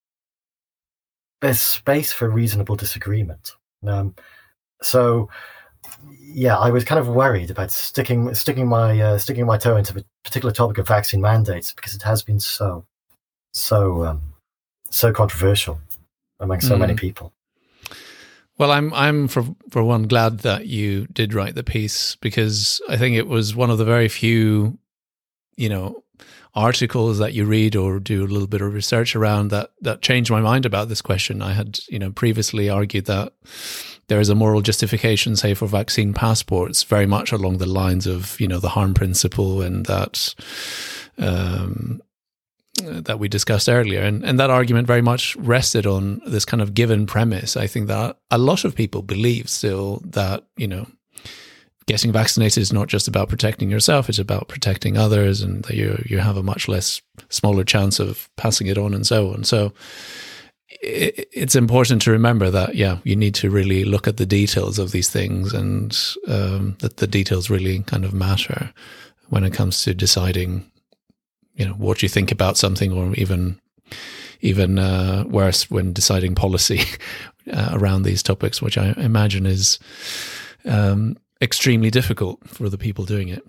there's space for reasonable disagreement. Um, so, yeah, I was kind of worried about sticking sticking my uh, sticking my toe into the particular topic of vaccine mandates because it has been so so um, so controversial among so mm. many people. Well, I'm I'm for for one glad that you did write the piece, because I think it was one of the very few, you know, articles that you read or do a little bit of research around that that changed my mind about this question. I had, you know, previously argued that there is a moral justification, say, for vaccine passports, very much along the lines of, you know, the harm principle, and that um, that we discussed earlier. And, and that argument very much rested on this kind of given premise. I think that a lot of people believe still that, you know, getting vaccinated is not just about protecting yourself, it's about protecting others, and that you you have a much less smaller chance of passing it on and so on. So it, it's important to remember that, yeah, you need to really look at the details of these things, and um, that the details really kind of matter when it comes to deciding, you know, what you think about something, or even even uh, worse, when deciding policy uh, around these topics, which I imagine is um, extremely difficult for the people doing it.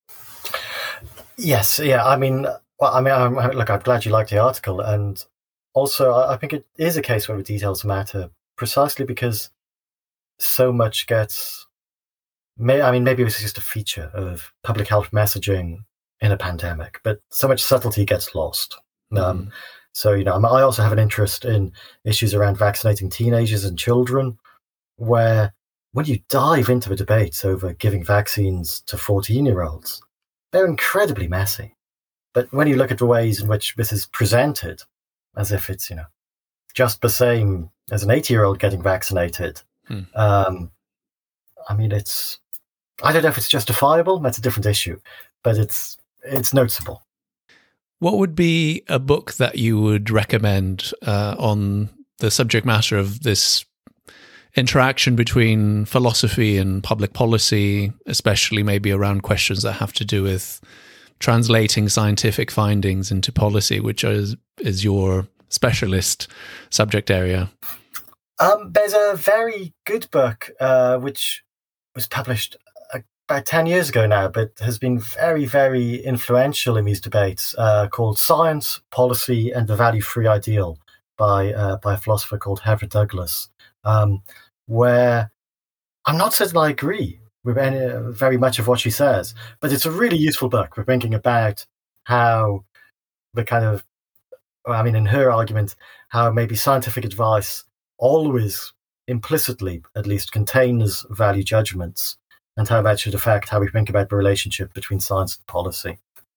Yes, yeah. I mean, well, I mean, I'm, look, I'm glad you liked the article, and also I think it is a case where the details matter, precisely because so much gets. May, I mean, maybe this is just a feature of public health messaging in a pandemic, but so much subtlety gets lost. Mm. Um, so, you know, I also have an interest in issues around vaccinating teenagers and children, where when you dive into the debates over giving vaccines to fourteen-year-olds, they're incredibly messy. But when you look at the ways in which this is presented, as if it's, you know, just the same as an eighty-year-old getting vaccinated, hmm. um, I mean, it's, I don't know if it's justifiable, that's a different issue, but it's it's noticeable. What would be a book that you would recommend uh, on the subject matter of this interaction between philosophy and public policy, especially maybe around questions that have to do with translating scientific findings into policy, which is is your specialist subject area? Um, there's a very good book uh, which was published about ten years ago now, but has been very, very influential in these debates, uh, called Science, Policy and the Value-Free Ideal by uh, by a philosopher called Heather Douglas. Um, where I'm not certain I agree with any, uh, very much of what she says, but it's a really useful book for thinking about how the kind of, I mean, in her argument, how maybe scientific advice always implicitly, at least, contains value judgments, and how that should affect how we think about the relationship between science and policy.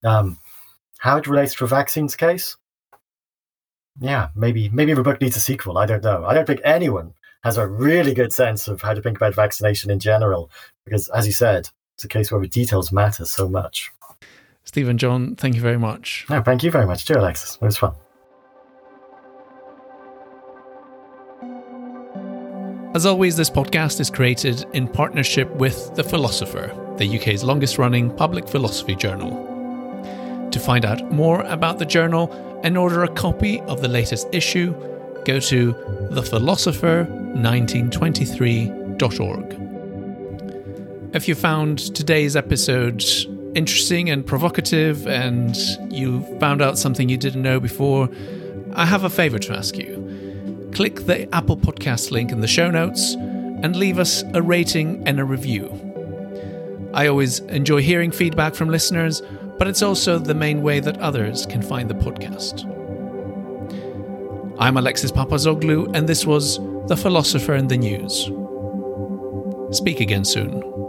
Um, how it relates to a vaccines case? Yeah, maybe maybe the book needs a sequel. I don't know. I don't think anyone has a really good sense of how to think about vaccination in general, because, as you said, it's a case where the details matter so much. Stephen John, thank you very much. No, thank you very much too, Alexis. It was fun. As always, this podcast is created in partnership with The Philosopher, the U K's longest-running public philosophy journal. To find out more about the journal and order a copy of the latest issue, go to the philosopher nineteen twenty-three dot org. If you found today's episode interesting and provocative and you found out something you didn't know before, I have a favour to ask you. Click the Apple Podcast link in the show notes and leave us a rating and a review. I always enjoy hearing feedback from listeners, but it's also the main way that others can find the podcast. I'm Alexis Papazoglou, and this was The Philosopher in the News. Speak again soon.